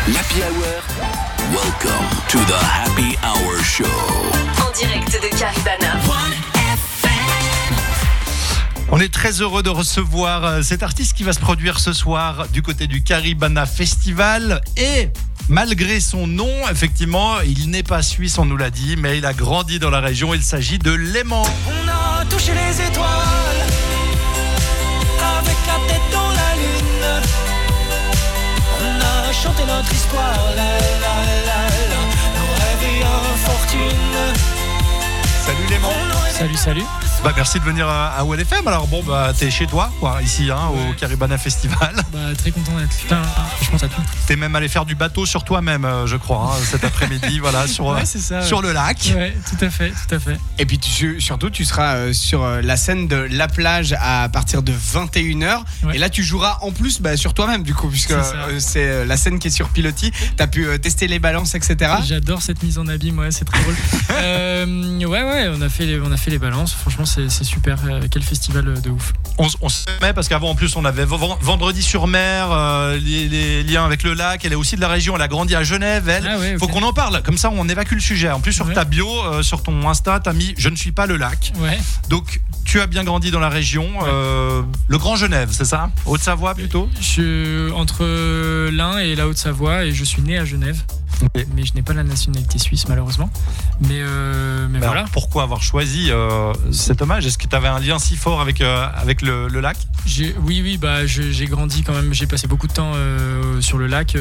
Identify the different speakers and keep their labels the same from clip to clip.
Speaker 1: L'Happy Hour. Welcome to the Happy Hour Show.
Speaker 2: En direct de Caribana.
Speaker 3: On est très heureux de recevoir cet artiste qui va se produire ce soir du côté du Caribana Festival. Et malgré son nom, effectivement, il n'est pas suisse, on nous l'a dit, mais il a grandi dans la région. Il s'agit de Léman.
Speaker 4: On a touché les étoiles avec la tête dans la lune. On a chanté notre histoire, la la la la, nos rêves et infortunes.
Speaker 3: Salut Léman.
Speaker 5: Salut.
Speaker 3: Bah, merci de venir à ONE FM. Alors bon, bah, t'es chez toi, quoi, ici, au Caribana Festival.
Speaker 5: Bah, très content d'être là. Franchement, ça tout.
Speaker 3: T'es même allé faire du bateau sur toi-même, je crois, cet après-midi, voilà, sur le lac.
Speaker 5: Ouais, tout à fait.
Speaker 6: Et puis surtout, tu seras sur la scène de La Plage à partir de 21h.
Speaker 5: Ouais.
Speaker 6: Et là, tu joueras en plus sur toi-même, du coup, puisque c'est la scène qui est sur pilotis. T'as pu tester les balances, etc.
Speaker 5: J'adore cette mise en abîme, ouais, c'est très drôle. Ouais, on a fait les balances. Franchement, c'est super. Quel festival de ouf.
Speaker 3: On se met parce qu'avant, en plus, on avait Vendredi-sur-Mer, les liens avec le lac. Elle est aussi de la région. Elle a grandi à Genève. Faut qu'on en parle. Comme ça, on évacue le sujet. En plus, sur ta bio, sur ton Insta, t'as mis "Je ne suis pas le lac".
Speaker 5: Ouais.
Speaker 3: Donc, tu as bien grandi dans la région. Le Grand Genève, c'est ça? Haute-Savoie plutôt?
Speaker 5: Je suis entre l'Ain et la Haute-Savoie et je suis né à Genève.
Speaker 3: Okay.
Speaker 5: Mais je n'ai pas la nationalité suisse, malheureusement. Mais voilà.
Speaker 3: Alors, pourquoi avoir choisi cet hommage? Est-ce que tu avais un lien si fort avec le lac?
Speaker 5: Oui, j'ai grandi quand même. J'ai passé beaucoup de temps sur le lac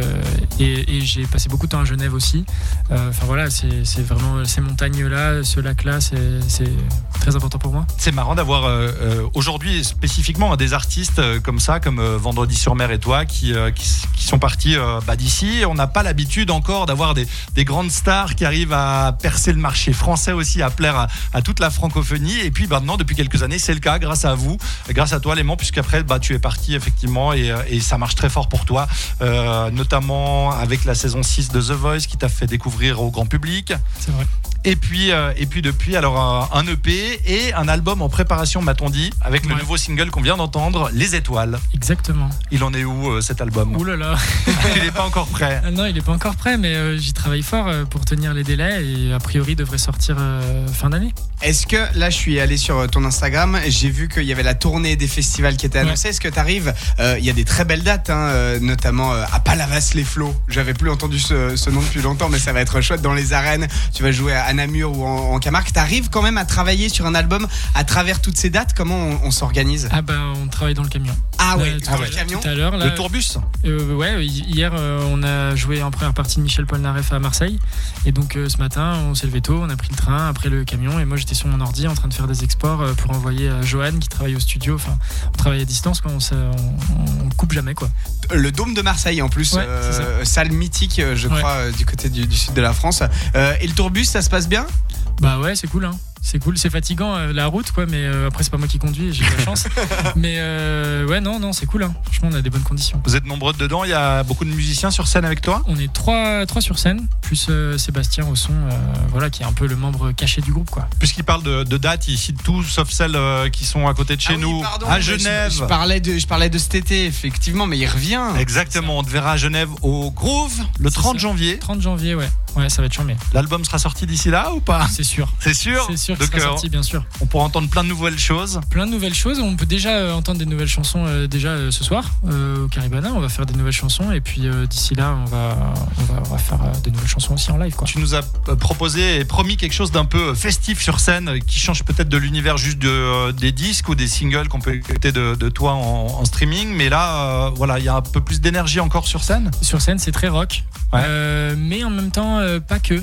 Speaker 5: et j'ai passé beaucoup de temps à Genève aussi. Enfin voilà, c'est vraiment ces montagnes-là, ce lac-là, c'est très important pour moi.
Speaker 3: C'est marrant d'avoir aujourd'hui spécifiquement des artistes comme ça, comme Vendredi-sur-Mer et toi, qui sont partis d'ici. On n'a pas l'habitude encore d'avoir des grandes stars qui arrivent à percer le marché français aussi, à plaire à toute la francophonie. Et puis maintenant, depuis quelques années, c'est le cas grâce à vous, grâce à toi Léman, puisqu'après tu es parti effectivement et ça marche très fort pour toi, notamment avec la saison 6 de The Voice qui t'a fait découvrir au grand public.
Speaker 5: C'est vrai.
Speaker 3: Et puis depuis, alors un EP et un album en préparation, m'a-t-on dit, avec le nouveau single qu'on vient d'entendre, Les Étoiles.
Speaker 5: Exactement.
Speaker 3: Il en est où cet album?
Speaker 5: Ouh là là.
Speaker 3: Il n'est pas encore prêt.
Speaker 5: Non, il n'est pas encore prêt, mais j'y travaille fort pour tenir les délais et a priori devrait sortir fin d'année.
Speaker 6: Est-ce que là, je suis allé sur ton Instagram, j'ai vu qu'il y avait la tournée des festivals qui était annoncée. Est-ce que tu arrives? Il y a des très belles dates, notamment à Palavas-les-Flots. J'avais plus entendu ce nom depuis longtemps, mais ça va être chouette dans les arènes. Tu vas jouer à Namur ou en Camargue. Tu arrives quand même à travailler sur un album à travers toutes ces dates? Comment on s'organise?
Speaker 5: On travaille dans le camion.
Speaker 6: Le camion.
Speaker 5: Tout à l'heure, là,
Speaker 3: le tourbus.
Speaker 5: Hier, on a joué en première partie de Michel Polnareff à Marseille. Et donc ce matin, on s'est levé tôt, on a pris le train après le camion. Et moi, j'étais sur mon ordi en train de faire des exports pour envoyer à Johan qui travaille au studio. Enfin, on travaille à distance, quoi. On coupe jamais, quoi.
Speaker 6: Le Dôme de Marseille en plus, salle mythique, je crois, du côté du sud de la France. Et le tourbus, ça se passe bien?
Speaker 5: Bah ouais, c'est cool, hein. C'est cool, c'est fatigant la route, quoi, mais après c'est pas moi qui conduis, j'ai de la chance. Mais non, c'est cool, hein. Franchement, on a des bonnes conditions.
Speaker 3: Vous êtes nombreux dedans, il y a beaucoup de musiciens sur scène avec toi?
Speaker 5: On est trois sur scène, plus Sébastien au son, qui est un peu le membre caché du groupe, quoi.
Speaker 3: Puisqu'il parle de dates, il cite tout sauf celles qui sont à côté de chez nous, à Genève.
Speaker 6: Je parlais de cet été, effectivement, mais il revient.
Speaker 3: Exactement, on te verra à Genève au Groove le 30 janvier.
Speaker 5: 30 janvier, ouais, ça va être charmé.
Speaker 3: L'album sera sorti d'ici là ou pas?
Speaker 5: C'est sûr.
Speaker 3: C'est sûr.
Speaker 5: Donc, sera sorti, bien sûr.
Speaker 3: On pourra entendre plein de nouvelles choses.
Speaker 5: On peut déjà entendre des nouvelles chansons ce soir au Caribana. On va faire des nouvelles chansons et puis d'ici là, on va faire des nouvelles chansons aussi en live, quoi.
Speaker 3: Tu nous as proposé et promis quelque chose d'un peu festif sur scène qui change peut-être de l'univers juste des disques ou des singles qu'on peut écouter de toi en streaming. Mais là, il y a un peu plus d'énergie encore sur scène.
Speaker 5: Sur scène, c'est très rock.
Speaker 3: Ouais.
Speaker 5: Mais en même temps, pas que.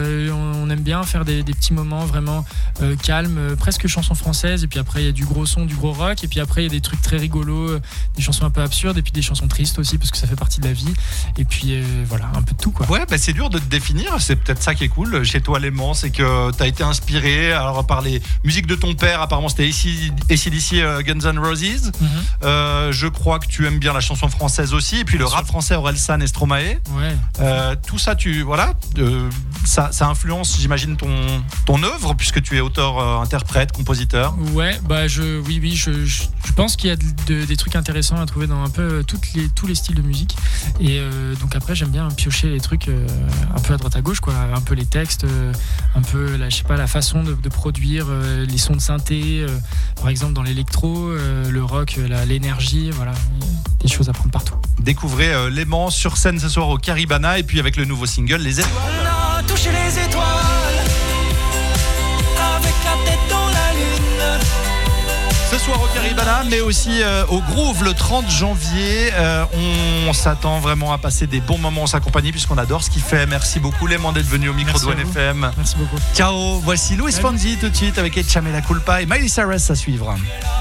Speaker 5: On aime bien faire des petits moments vraiment calmes, presque chansons françaises. Et puis après, il y a du gros son, du gros rock. Et puis après, il y a des trucs très rigolos, des chansons un peu absurdes. Et puis des chansons tristes aussi, parce que ça fait partie de la vie. Et puis un peu de tout, quoi.
Speaker 3: Ouais, c'est dur de te définir. C'est peut-être ça qui est cool chez toi, Léman. C'est que tu as été inspiré par les musiques de ton père. Apparemment, c'était AC/DC, Guns N' Roses. Mm-hmm. Je crois que tu aimes bien la chanson française aussi. Et puis le rap français, Orelsan et Stromae.
Speaker 5: Ouais.
Speaker 3: Tout ça, Ça influence, j'imagine, ton œuvre, puisque tu es auteur, interprète, compositeur.
Speaker 5: Ouais, bah je pense qu'il y a des trucs intéressants à trouver dans un peu tous les styles de musique. Et donc après, j'aime bien piocher les trucs un peu à droite à gauche, quoi. Un peu les textes, un peu la façon de produire les sons de synthé, par exemple dans l'électro, le rock, l'énergie, voilà, des choses à prendre partout.
Speaker 3: Découvrez Léman sur scène ce soir au Caribana, et puis avec le nouveau single Les Étoiles.
Speaker 4: On a touché les étoiles avec la tête dans la lune.
Speaker 3: Ce soir au Caribana, mais aussi au Groove le 30 janvier. On s'attend vraiment à passer des bons moments en sa compagnie, puisqu'on adore ce qu'il fait. Merci beaucoup Léman d'être venu au micro de ONFM.
Speaker 5: Merci beaucoup.
Speaker 3: Ciao, voici Louis Fonzi tout de suite avec Echamela Culpa et Miley Cyrus à suivre.